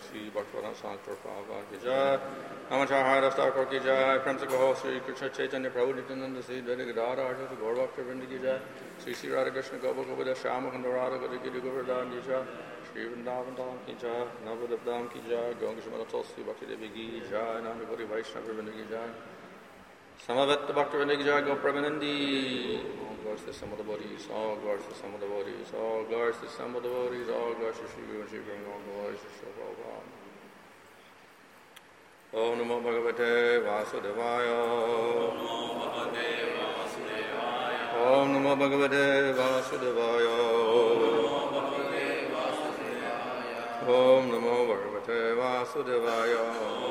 Sri Bhaktivedanta Swami Prabhupada ki jai. Namachar Thakur ki jai. Prem se kaho Sri Krishna Chaitanya Prabhu Nityananda Sri Dvaita Gadara Arjuna Gaur Bhakta Vrinda ki jai. Sri Sri Radha Krishna Gopa Gopada Shyama Kunda Radha Gada Giri Govardhan ki jai. Sri Vrindavan Dham ki jai. Navadip Dham ki jai. Gaur Gishmana Tulsi Bhakti Devi ki jai. Nanda Gauri Vaishnava Vrinda ki jai. Samavetta Bhakta Vrinda ki jai. Gaur Premanandi. All glories to some of the bodies. All glories to some of the bodies. All glories to some of the bodies. All glories to Sri Guru and Sri Guru. All glories to Sri Prabhupada. Om Namo Bhagavate Vasudevaya. Om Namo Bhagavate Vasudevaya. Om Namo Bhagavate Vasudevaya.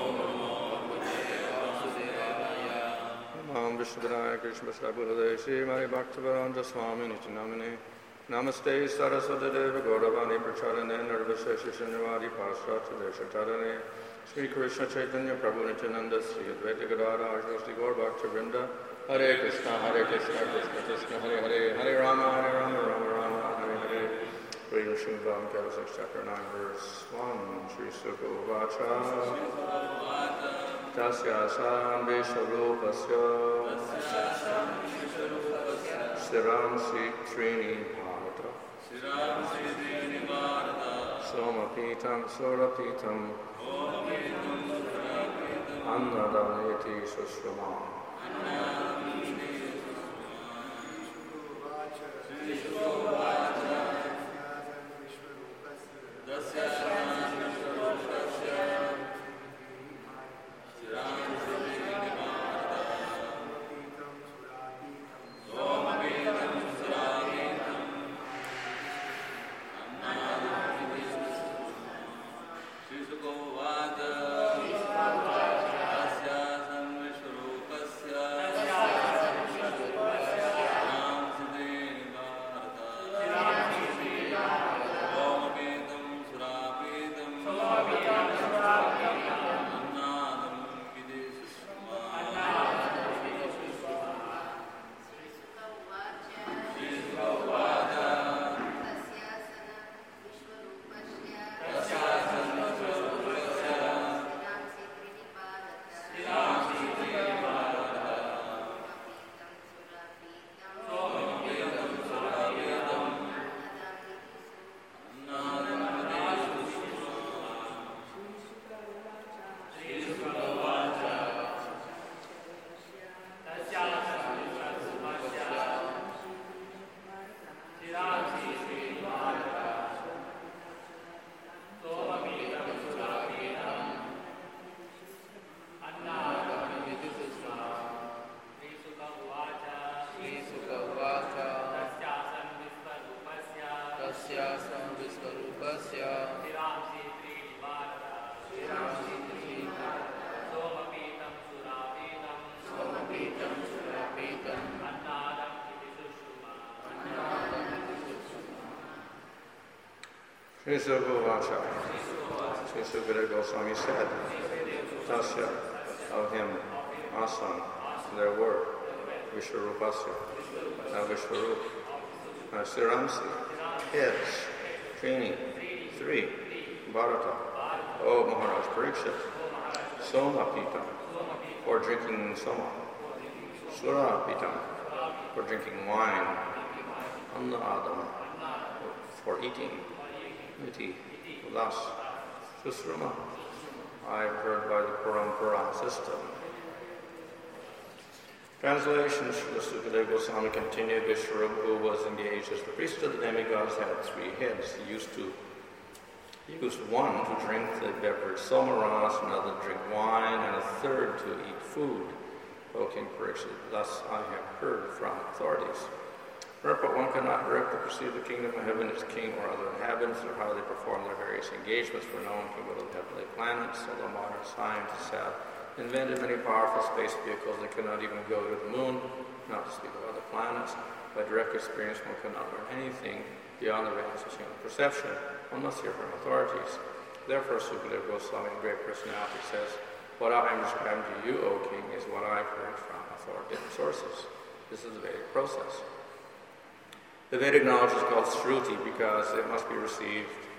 Nam Vishnupadaya Krishna Prabhupada Shri Mari Bhaktivedanta Swami Nityanamane. Namaste Saraswati Deva Gauravani Pracharane Nirvashesha Shanavadi Pashrata Deshatarane. Sri Krishna Chaitanya Prabhu Nityananda Sri Advaita Gadara Arjuna Sri Gaur Bhakta Vrinda. Hare Krishna Krishna Krishna Hare Hare Hare Rama Rama Rama Hare Hare. Reading Srimad Bhagavatam chapter 9 verse 1. Sri Sukha Uvacha. Tasya San Visharupasya Siram Trini Bharata Somapitam Surapitam Annadayati Sushrama. Sri Sukha Vacha. Sri Sukadeva Goswami said, Tasya, of him, Asam, there were, Vishwarupasya, now Vishwarup, Siramsi, heads, Trini, 3, Bharata, O Maharaj Parikshit, Soma Pitam, for drinking Soma, Sura Pitam, for drinking wine, Anna Adam, for eating, Niti, thus, Susrama, I have heard by the Parampara system. Translation, Srila Sukadeva Goswami continued, Vishwarupa, who was engaged as the priest of the demigods, had 3 heads. He used one to drink the beverage somaras, another to drink wine, and a third to eat food. O King Parikshit, thus I have heard from authorities. But one cannot directly perceive the kingdom of heaven, its king or other inhabitants, or how they perform their various engagements, for no one can go to the heavenly planets, although modern scientists have invented many powerful space vehicles that cannot even go to the moon, not to speak of other planets. By direct experience, one cannot learn anything beyond the realms of human perception. One must hear from authorities. Therefore, Sukadeva Goswami, a great personality, says, what I am describing to you, O king, is what I have heard from authoritative sources. This is the Vedic process. The Vedic knowledge is called Shruti because it must be received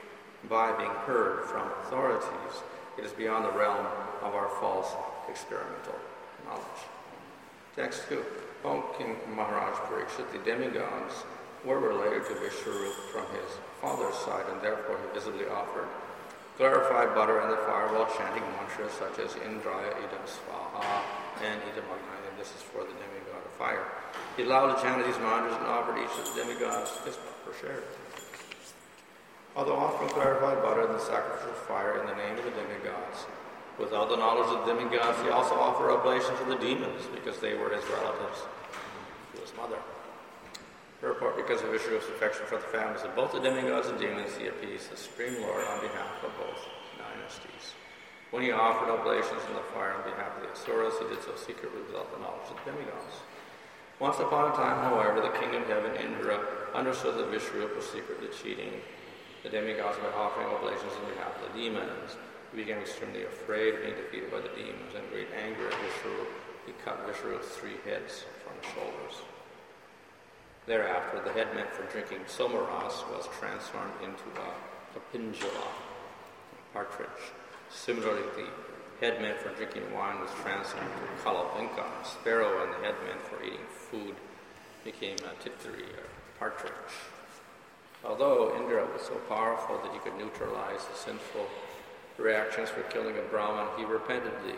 by being heard from authorities. It is beyond the realm of our false experimental knowledge. Text 2. O King Maharaj Parikshit, the demigods were related to Vishwarup from his father's side, and therefore he visibly offered clarified butter in the fire while chanting mantras such as Indraya Idam Svaha and Idam Agnaya. This is for the demigod of fire. He allowed to chant these mantras and offered each of the demigods his proper share. Although offering clarified butter in the sacrificial fire in the name of the demigods, without the knowledge of the demigods, he also offered oblation to the demons because they were his relatives to his mother. Therefore, because of Vishnu's affection for the families of both the demigods and demons, he appeased the Supreme Lord on behalf of both dynasties. When he offered oblations in the fire on behalf of the Asuras, he did so secretly without the knowledge of the demigods. Once upon a time, however, the king of heaven, Indra, understood that Vishnu was secretly cheating the demigods by offering oblations on behalf of the demons. He became extremely afraid of being defeated by the demons, and in great anger at Vishnu, he cut Vishnu's 3 heads from his shoulders. Thereafter, the head meant for drinking somaras was transformed into a pinjala, a partridge. Similarly, the head meant for drinking wine was transformed into a kalavinka, a sparrow, and the head meant for eating food became a titri, or partridge. Although Indra was so powerful that he could neutralize the sinful reactions for killing a Brahmin, he repentantly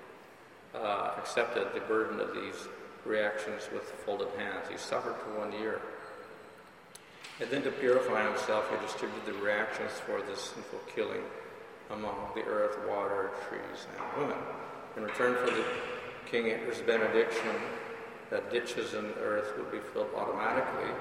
accepted the burden of these reactions with folded hands. He suffered for 1 year. And then to purify himself, he distributed the reactions for this sinful killing among the earth, water, trees, and women. In return for the King Indra's benediction that ditches in the earth would be filled automatically,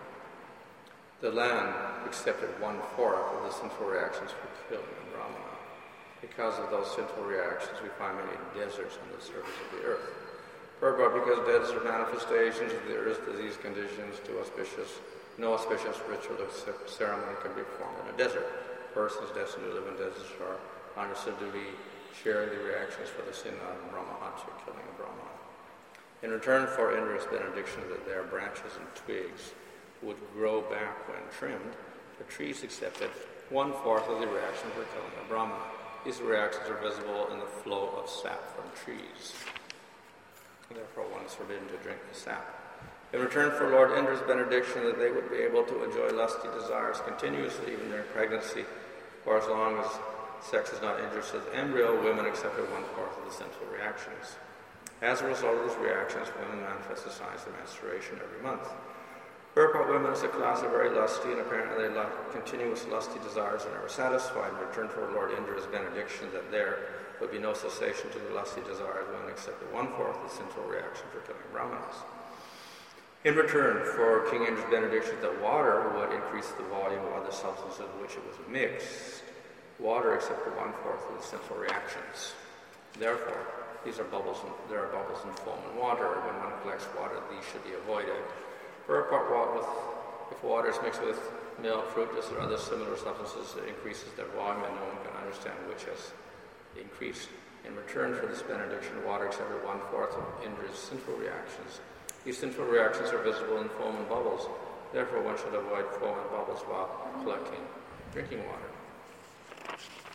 the land accepted 1/4 of the sinful reactions for killing a Brahmana. Because of those sinful reactions, we find many deserts on the surface of the earth. Purport, because desert manifestations of the earth's disease conditions no auspicious ritual or ceremony can be performed in a desert. Persons destined to live in deserts are understood to be sharing the reactions for the sin of Brahmahatya, killing a Brahmana. In return for Indra's benediction that their branches and twigs would grow back when trimmed, the trees accepted 1/4 of the reaction for killing a Brahmana. These reactions are visible in the flow of sap from trees. Therefore, one is forbidden to drink the sap. In return for Lord Indra's benediction that they would be able to enjoy lusty desires continuously even during pregnancy, or as long as sex is not injurious to the embryo, women accepted 1/4 of the sinful reactions. As a result of these reactions, women manifest the signs of menstruation every month. Purport, women as a class are very lusty, and apparently they lack continuous lusty desires are never satisfied. In return for Lord Indra's benediction that there would be no cessation to the lusty desires, women accepted 1/4 of the sinful reaction for killing Brahmanas. In return for King Indra's benediction that water would increase the volume of other substances in which it was mixed, water accepted 1/4 of the sinful reactions. Therefore, there are bubbles in foam and water. When one collects water, these should be avoided. Purport, if water is mixed with milk, fruit juice, or other similar substances, it increases their volume, and no one can understand which has increased. In return for this benediction, water accepted 1/4 of Indra's sinful reactions. These sinful reactions are visible in foam and bubbles. Therefore, one should avoid foam and bubbles while collecting drinking water.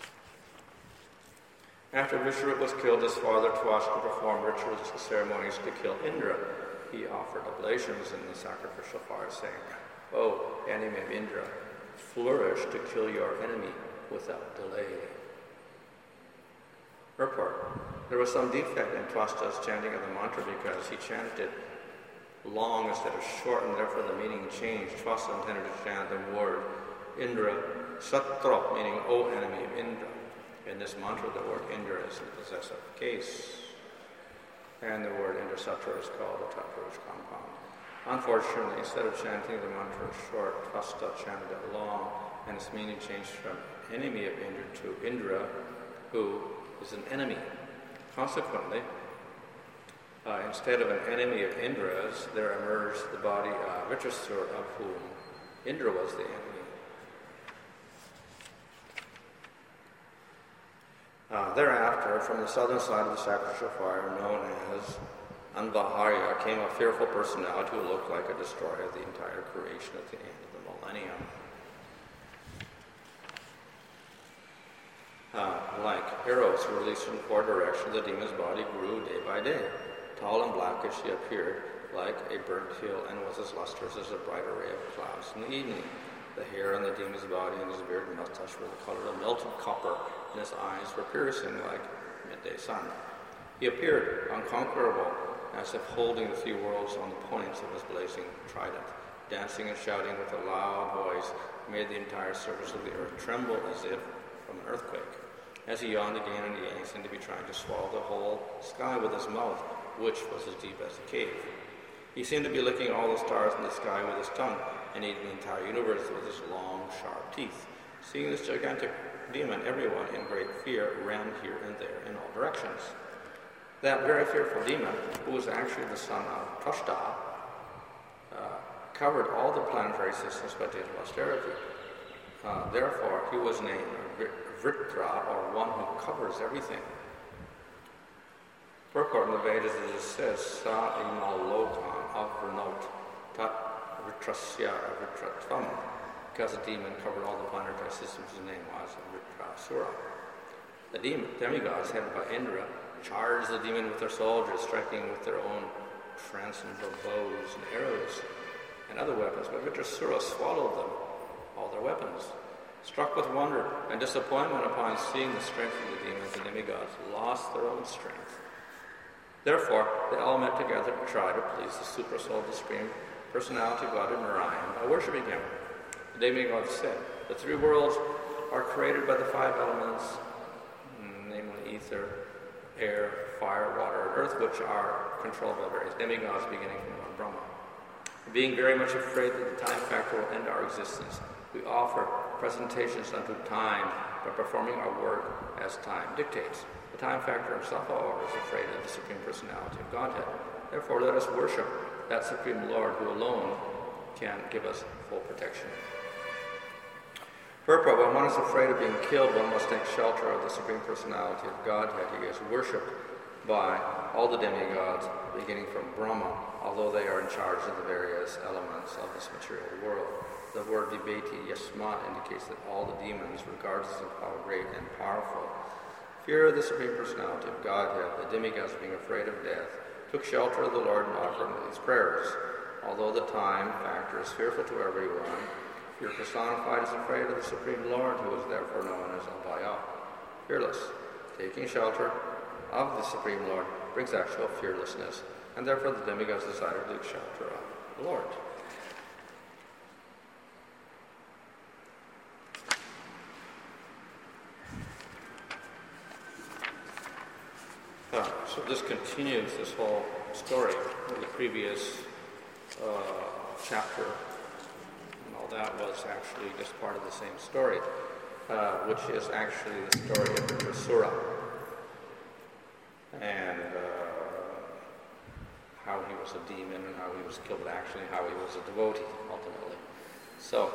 After Vishnu was killed, his father Twashka performed ritualistic ceremonies to kill Indra. He offered oblations in the sacrificial fire, saying, "O enemy of Indra, flourish to kill your enemy without delay." Purport, there was some defect in Twashka's chanting of the mantra because he chanted long instead of short, and therefore the meaning changed. Twashka intended to chant the word Indra Satra, meaning "O enemy of Indra." In this mantra, the word Indra is the possessive case, and the word Indra Satra is called a Tatpurush compound. Unfortunately, instead of chanting the mantra short, Twashka chanted it long, and its meaning changed from enemy of Indra to Indra, who is an enemy. Consequently, instead of an enemy of Indra's, there emerged the body of Vitrasur, of whom Indra was the enemy. Thereafter, from the southern side of the sacrificial fire, known as Anbaharya, came a fearful personality who looked like a destroyer of the entire creation at the end of the millennium. like arrows released from four directions, the demon's body grew day by day. Tall and blackish he appeared like a burnt hill, and was as lustrous as a bright array of clouds in the evening. The hair on the demon's body and his beard and mustache were the color of melted copper, and his eyes were piercing like midday sun. He appeared unconquerable, as if holding the three worlds on the points of his blazing trident. Dancing and shouting with a loud voice made the entire surface of the earth tremble as if from an earthquake. As he yawned again and again, he seemed to be trying to swallow the whole sky with his mouth, which was as deep as a cave. He seemed to be licking all the stars in the sky with his tongue, and eating the entire universe with his long, sharp teeth. Seeing this gigantic demon, everyone in great fear ran here and there in all directions. That very fearful demon, who was actually the son of Toshta, covered all the planetary systems by dint of austerity. Therefore, he was named Vritra, or one who covers everything. Purport in the Vedas it says, Sa imalokan avrinot tat vritrasya vritratvam, because the demon covered all the planetary systems, his name was Vritrasura. The demigods, headed by Indra, charged the demon with their soldiers, striking with their own transcendental bows and arrows and other weapons, but Vritrasura swallowed them, all their weapons. Struck with wonder and disappointment upon seeing the strength of the demons, the demigods lost their own strength. Therefore, they all met together to try to please the super-soul, the Supreme Personality of God in Narayan by worshipping him. The demigods said, the three worlds are created by the five elements, namely ether, air, fire, water, and earth, which are controlled by various demigods beginning from Lord Brahma. Being very much afraid that the time factor will end our existence, we offer presentations unto time by performing our work as time dictates. The time factor himself, however, is afraid of the Supreme Personality of Godhead. Therefore, let us worship that Supreme Lord who alone can give us full protection. Purport, when one is afraid of being killed, one must take shelter of the Supreme Personality of Godhead. He is worshipped by all the demigods, beginning from Brahma, although they are in charge of the various elements of this material world. The word vibhati yasmat indicates that all the demons, regardless of how great and powerful, fear of the Supreme Personality of Godhead. The demigods, being afraid of death, took shelter of the Lord and offered him these prayers. Although the time factor is fearful to everyone, fear personified is afraid of the Supreme Lord, who is therefore known as Abhaya, fearless. Taking shelter of the Supreme Lord brings actual fearlessness, and therefore the demigods decided to take shelter of the Lord. So this continues this whole story of the previous chapter, and all that was actually just part of the same story, which is actually the story of Vritrasura, and how he was a demon and how he was killed, but actually how he was a devotee, ultimately. So,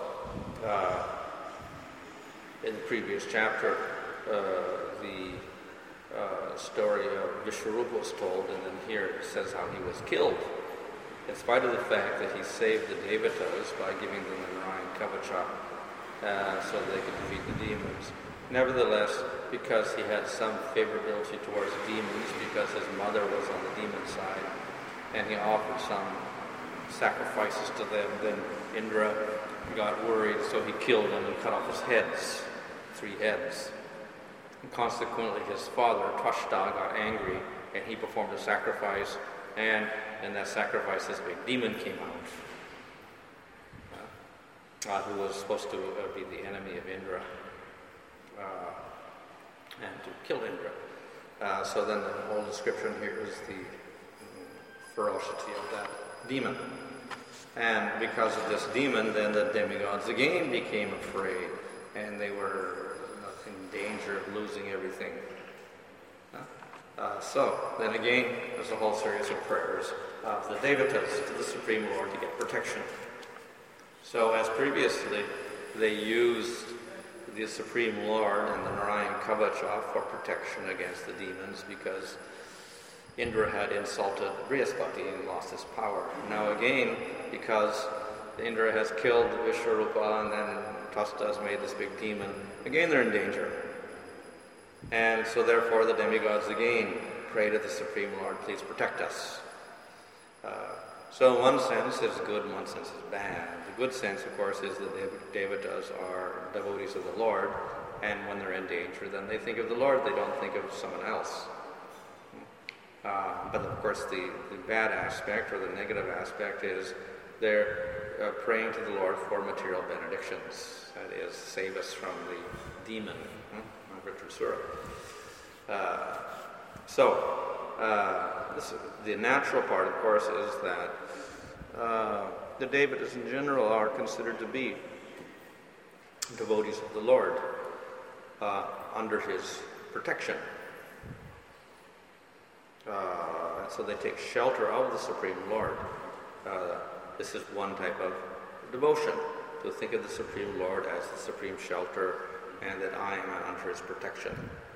in the previous chapter, the story of Vishwarupa was told, and then here it says how he was killed, in spite of the fact that he saved the Devatas by giving them the Narayan Kavacha, so that they could defeat the demons. Nevertheless, because he had some favorability towards demons, because his mother was on the demon side, and he offered some sacrifices to them, then Indra got worried, so he killed them and cut off his heads, 3 heads. And consequently, his father, Toshta, got angry, and he performed a sacrifice, and in that sacrifice, this big demon came out, who was supposed to be the enemy of Indra, and to kill Indra. So then the whole description here is the ferocity of that demon. And because of this demon, then the demigods again became afraid, and they were in danger of losing everything. So then again, there's a whole series of prayers of the Devatas to the Supreme Lord to get protection. So as previously, they used the Supreme Lord and the Narayan Kavacha for protection against the demons, because Indra had insulted Brihaspati and lost his power. Now again, because Indra has killed Vishwarupa and then Toshta has made this big demon, again they're in danger. And so therefore the demigods again pray to the Supreme Lord, please protect us. So in one sense it's good, in one sense it's bad. The good sense, of course, is that the devatas are devotees of the Lord, and when they're in danger, then they think of the Lord, they don't think of someone else. But of course the bad aspect, or the negative aspect, is they're praying to the Lord for material benedictions. That is, save us from the demon, Vritrasura. The natural part, of course, is that the devatas in general are considered to be devotees of the Lord under his protection. So they take shelter of the Supreme Lord. This is one type of devotion, to think of the Supreme Lord as the supreme shelter and that I am under his protection.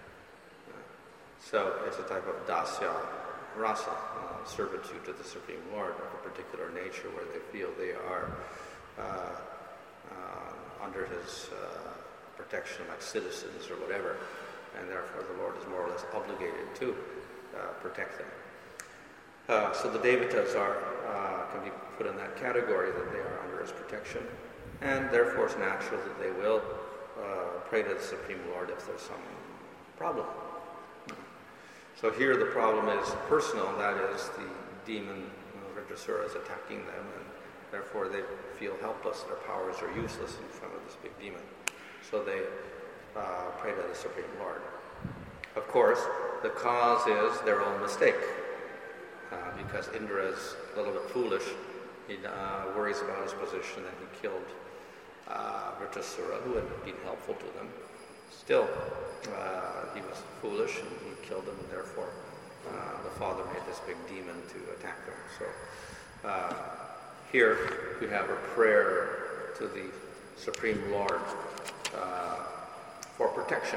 So it's a type of dasya rasa, servitude to the Supreme Lord of a particular nature where they feel they are under his protection like citizens or whatever, and therefore the Lord is more or less obligated to protect them. So the devatas can be put in that category, that they are under his protection, and therefore it's natural that they will pray to the Supreme Lord if there's some problem. So here the problem is personal, that is the demon Vritrasura is attacking them, and therefore they feel helpless, their powers are useless in front of this big demon. So they pray to the Supreme Lord. Of course, the cause is their own mistake, because Indra is a little bit foolish. He worries about his position, and he killed Vritrasura, who had been helpful to them. Still, he was foolish, and he killed them, and therefore the father made this big demon to attack them. So here we have a prayer to the Supreme Lord for protection.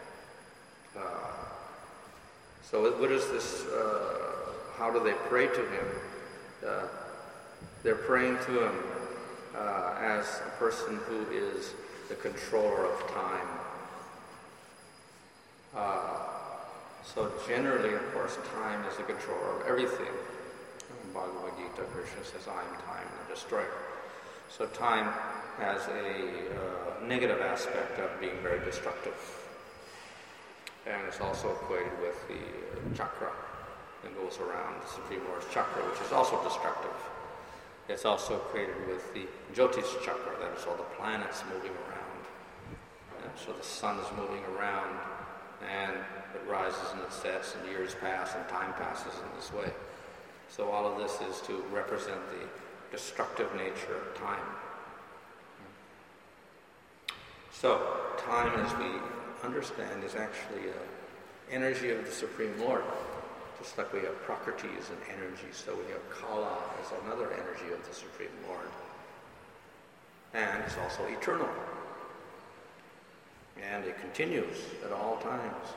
So what is this, how do they pray to him? They're praying to him as a person who is the controller of time. So generally, of course, time is the controller of everything. In Bhagavad Gita, Krishna says, I am time, the destroyer. So time has a negative aspect of being very destructive. And it's also equated with the chakra that goes around the Supreme Lord's chakra, which is also destructive. It's also equated with the Jyotish chakra, that is all the planets moving around. And so the sun is moving around, and it rises and it sets, and years pass, and time passes in this way. So all of this is to represent the destructive nature of time. So time, as we understand, is actually an energy of the Supreme Lord. Just like we have Prakriti as an energy, so we have Kala as another energy of the Supreme Lord. And it's also eternal. And it continues at all times.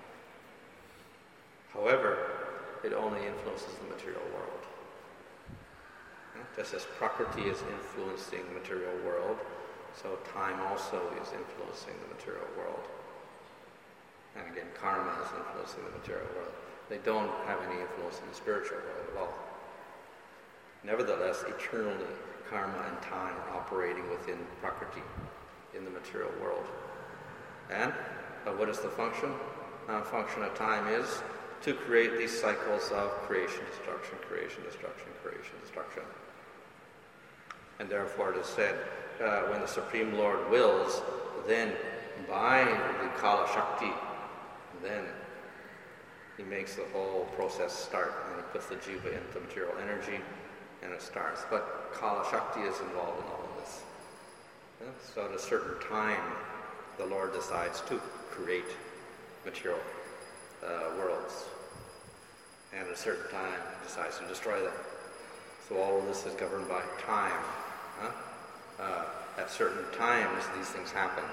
However, it only influences the material world. Just as Prakriti is influencing the material world, so time also is influencing the material world. And again, karma is influencing the material world. They don't have any influence in the spiritual world at all. Nevertheless, eternally, karma and time are operating within Prakriti, in the material world. And what is the function? The function of time is to create these cycles of creation, destruction, creation, destruction, creation, destruction. And therefore it is said, when the Supreme Lord wills, then by the Kala Shakti, then he makes the whole process start, and he puts the jiva into material energy, and it starts. But Kala Shakti is involved in all of this. So at a certain time, the Lord decides to create material worlds, and at a certain time, he decides to destroy them. So all of this is governed by time. At certain times, these things happen.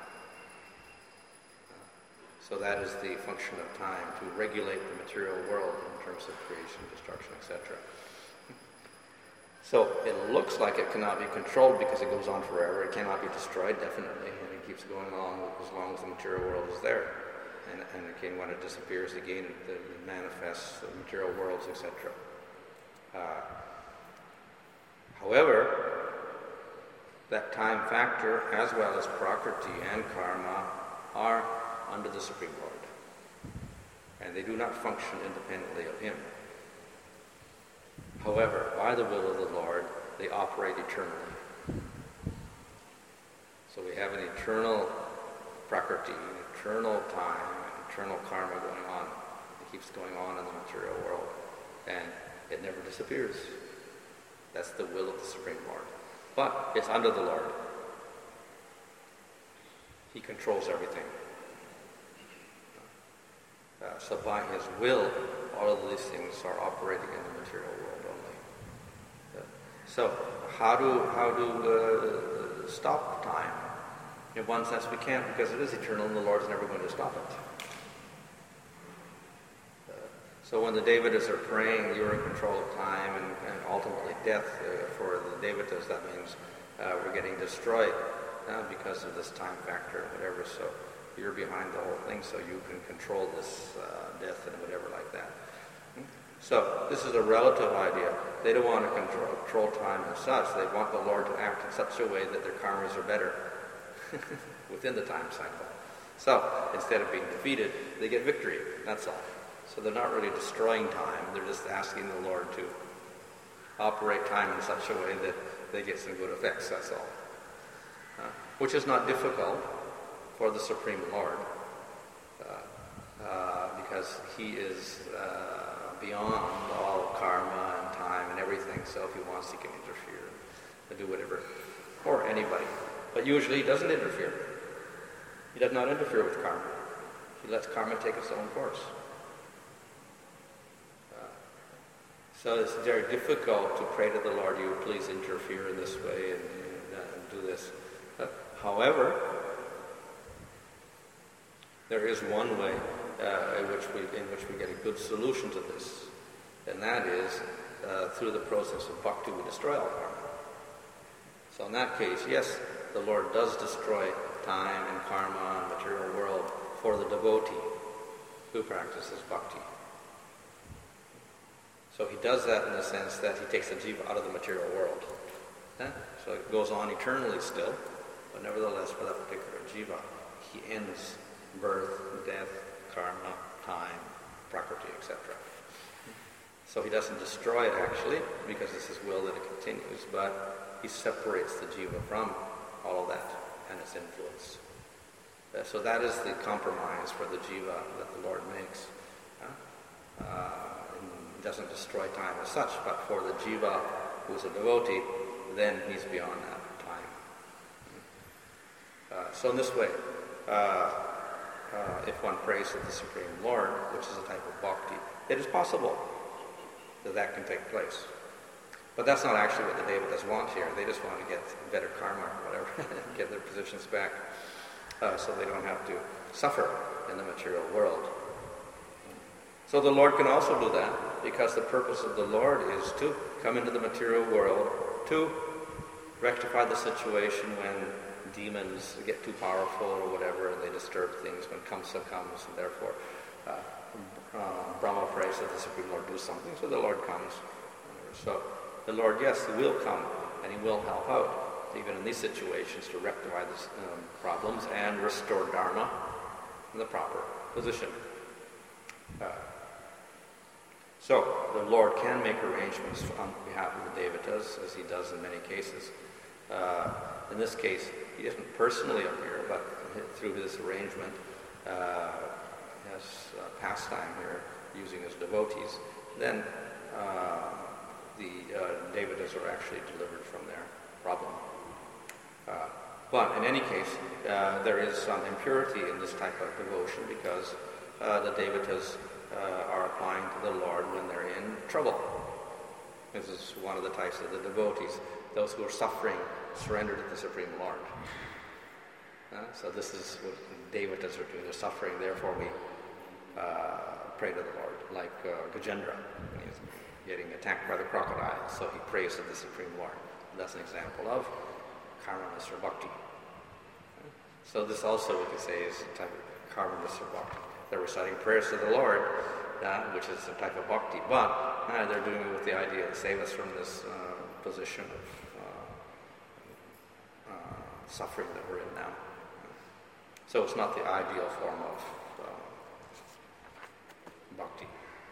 So that is the function of time, to regulate the material world in terms of creation, destruction, etc. So it looks like it cannot be controlled because it goes on forever. It cannot be destroyed, definitely, and it keeps going on as long as the material world is there. and again, when it disappears, again, it manifests the material worlds, etc. However, that time factor, as well as prakriti and karma, are under the Supreme Lord, and they do not function independently of him. However, by the will of the Lord, they operate eternally. So we have an eternal prakriti, an eternal time, an eternal karma going on. It keeps going on in the material world, and it never disappears. That's the will of the Supreme Lord. But it's under the Lord. He controls everything. So by his will, all of these things are operating in the material world only. So how do stop time? In one sense we can't, because it is eternal and the Lord's never going to stop it. So when the Devatas are praying, you're in control of time and ultimately death for the Devatas, that means we're getting destroyed because of this time factor and whatever. So you're behind the whole thing, so you can control this death and whatever like that. So this is a relative idea. They don't want to control time as such. They want the Lord to act in such a way that their karmas are better within the time cycle. So instead of being defeated, they get victory. That's all. So they're not really destroying time. They're just asking the Lord to operate time in such a way that they get some good effects. That's all. Which is not difficult for the Supreme Lord, because he is beyond all karma and time and everything. So if he wants, he can interfere and do whatever, or anybody. But usually he doesn't interfere. He does not interfere with karma. He lets karma take its own course. So it's very difficult to pray to the Lord, you please interfere in this way and do this. However, there is one way in which we get a good solution to this, and that is through the process of bhakti we destroy all karma. So in that case, yes, the Lord does destroy time and karma and material world for the devotee who practices bhakti. So he does that in the sense that he takes the jiva out of the material world. So it goes on eternally still, but nevertheless for that particular jiva, he ends birth, death, karma, time, prakriti, etc. So he doesn't destroy it actually, because it's his will that it continues, but he separates the jiva from all of that and its influence. So that is the compromise for the jiva that the Lord makes. He doesn't destroy time as such, but for the jiva who is a devotee, then he's beyond that time. So in this way, if one prays to the Supreme Lord, which is a type of bhakti, it is possible that that can take place. But that's not actually what the Devatas want here. They just want to get better karma or whatever, get their positions back, so they don't have to suffer in the material world. So the Lord can also do that, because the purpose of the Lord is to come into the material world to rectify the situation when demons get too powerful or whatever, and they disturb things when Kamsa comes, and therefore Brahma prays that the Supreme Lord do something, so the Lord comes. So the Lord, yes, he will come, and he will help out, even in these situations, to rectify these problems and restore Dharma in the proper position. So the Lord can make arrangements on behalf of the Devatas, as he does in many cases. In this case, he doesn't personally appear, but through his arrangement, has pastime here, using his devotees, then the Devatas are actually delivered from their problem. But in any case, there is some impurity in this type of devotion, because the Devatas are applying to the Lord when they're in trouble. This is one of the types of the devotees, those who are suffering, surrender to the Supreme Lord. So this is what the Devatas are doing. They're suffering, therefore we pray to the Lord, like Gajendra, when he's getting attacked by the crocodile, so he prays to the Supreme Lord. That's an example of Karma-Nisra Bhakti. So this also, we could say, is a type of Karma-Nisra Bhakti. they're reciting prayers to the Lord, which is a type of bhakti, but they're doing it with the idea to save us from this position of suffering that we're in now. So it's not the ideal form of bhakti.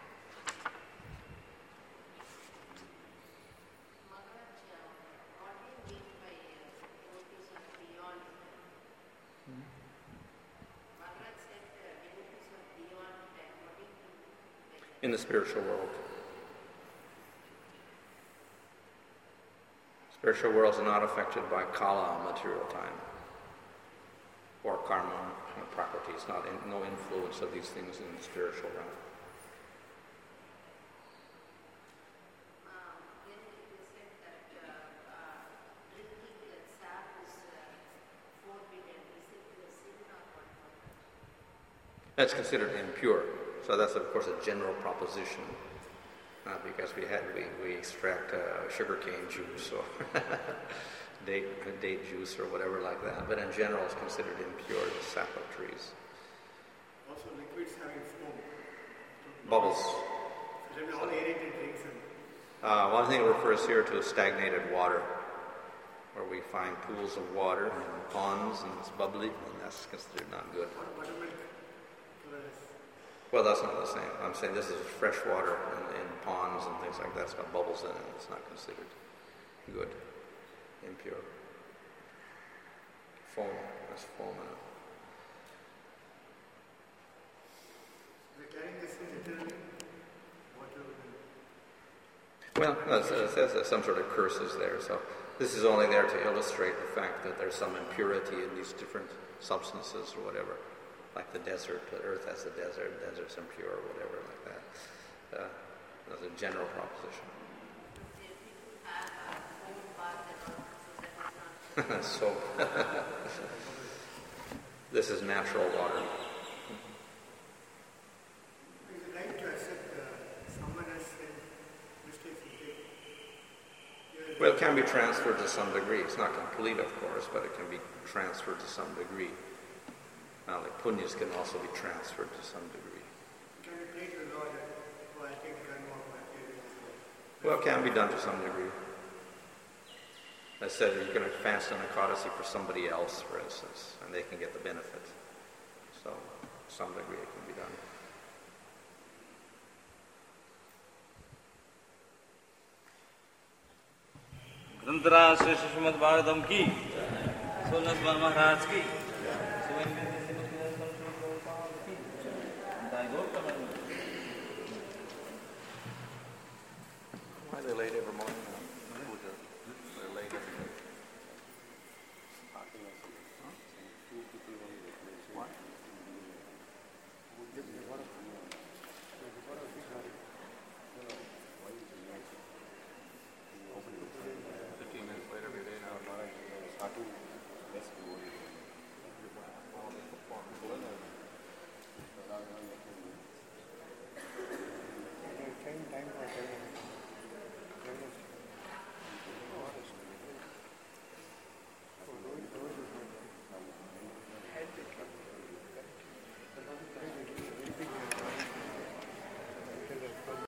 In the spiritual world. Spiritual worlds are not affected by kala, material time, or karma, or prakriti. It's not no influence of these things in the spiritual realm. That's considered impure. So that's, of course, a general proposition, because we extract sugarcane juice or date juice or whatever like that. But in general, it's considered impure, the sap of trees. Also, liquids having foam. Bubbles. All aerated drinks. One thing it refers here to is stagnated water, where we find pools of water and ponds and it's bubbly, and that's considered not good. Buttermilk. Well, that's not the same. I'm saying this is fresh water in ponds and things like that. It's got bubbles in it. It's not considered good, impure. Foam. That's foam in it. We're carrying this in literally. Well, there's some sort of curses there. So this is only there to illustrate the fact that there's some impurity in these different substances or whatever. Like the desert, the earth has a desert's impure or whatever like that. That's a general proposition. So, this is natural water. Is it right to accept someone as mistakes he did? Well, it can be transferred to some degree. It's not complete, of course, but it can be transferred to some degree. Now, like punyas can also be transferred to some degree. Can we pray to the Lord that, I take karma of my parents? Well, it can be done to some degree. I said you can fast an Ekadasi for somebody else, for instance, and they can get the benefit. So, to some degree it can be done. ग्रंथराज Shri Shrimad Bhagavatam की सोनस महाराज की Why are they late every morning?